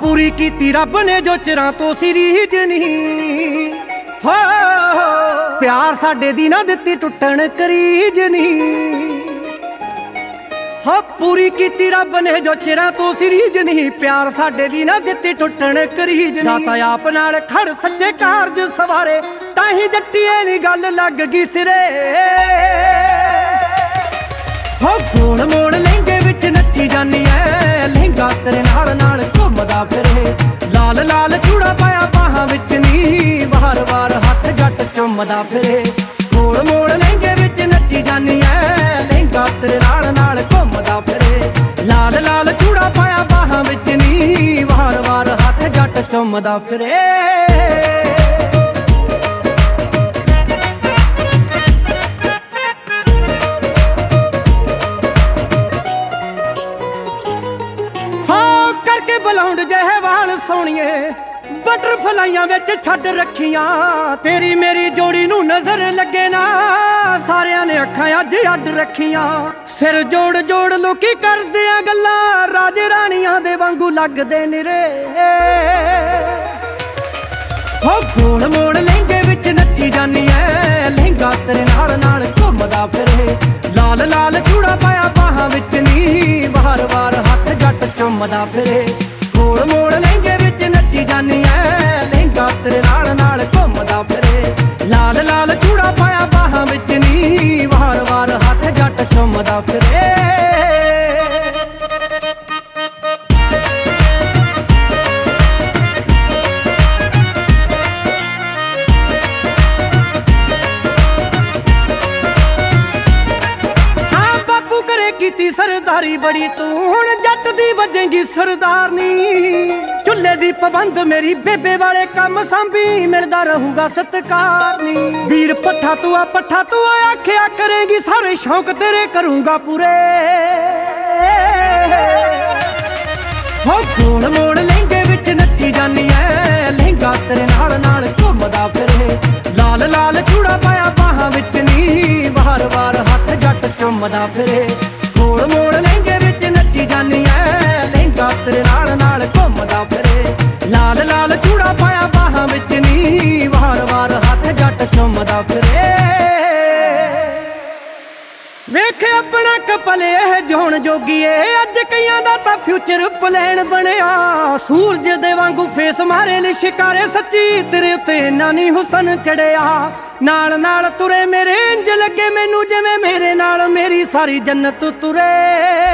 पूरी कीती रब ने जो चिरां तो सीरीज नहीं हो, प्यार साडे दी ना दित्ती टुटण करीज नहीं हो। पूरी कीती रब ने जो चिरां तो सीरीज नहीं, प्यार साडे दी ना दित्ती टुटण करीज नहीं। तां आप नाल खड़ सच्चे कारज सवारे, ताही जट्टीए नी गल लग गई सिरे हो। गोल मोड़ लहंगे विच नच्ची जानी ऐ, लहंगा तेरे नाल नाल घुमदा फिरे। लाल लाल चूड़ा पाया बाहां विच नी, वार वार हत्थ जट चुमदा फिरे। गोल मोड़ लहंगे विच नच्ची जानी ऐ, लहंगा तेरे नाल नाल घुमदा फिरे। लाल लाल चूड़ा पाया बाहां विच नी, वार वार हत्थ जट चुमदा फिरे। बलाउंड जहे वाल सोनिए बटरफलाइयां विच छड्ड रखियां, तेरी मेरी जोड़ी नू नजर लगे ना, सारियां ने अखां अज अड रखियां। सिर जोड़ जोड़ लोकी करदे आ गल्लां, राजे राणियां दे वांगू लगदे निरे हो। गोल मोड़ लहंगे विच नच्ची जानी ऐ, लहंगा तेरे नाल नाल घुमदा फिरे। लाल लाल चूड़ा पाया बाहां विच नी, वार वार हत्थ जट चुमदा फिरे। गोल मोड़ लहंगे विच नच्ची जानी ऐ, लहंगा तेरे नाल नाल घुमदा फिरे। लाल लाल चूड़ा पाया बाहां विच नी, वार वार हत्थ जट चुमदा फिरे। कीती सरदारी बड़ी तू हुण जट दी वजेंगी सरदारनी। चुल्हे दी पाबंद मेरी बेबे वाले काम सांभी, मिलदा रहूगा सत्कार नी। वीर पट्ठा तू आख्या करेंगी, सारे शौक तेरे करूंगा पूरे हो। गोल मोड़ लहंगे विच नच्ची जानी ऐ, लहंगा तेरे नाल नाल घुमदा फिरे। लाल लाल चूड़ा पाया बाहां विच नी, वार वार हत्थ जट चुमदा फिरे। गोल मोड़ लहंगे विच नच्ची जानी ऐ, लहंगा तेरे नाल नाल घुमदा फिरे। लाल लाल चूड़ा पाया बाहां विच नी, वार वार हत्थ जट चुमदा फिरे। वेख अपना कपले जोन जोगीए, अज कईयां दा तां फ्यूचर प्लान बनिया। सूरज दे वांगू फेस मारे ली शिकारे, सच्ची तेरे उत्ते इन्ना नी हुसन चढ़िया। नाल नाल तुरे मेरे इंज लगे मैनू, जिवें मेरे नाल मेरी सारी जन्नत तुरे।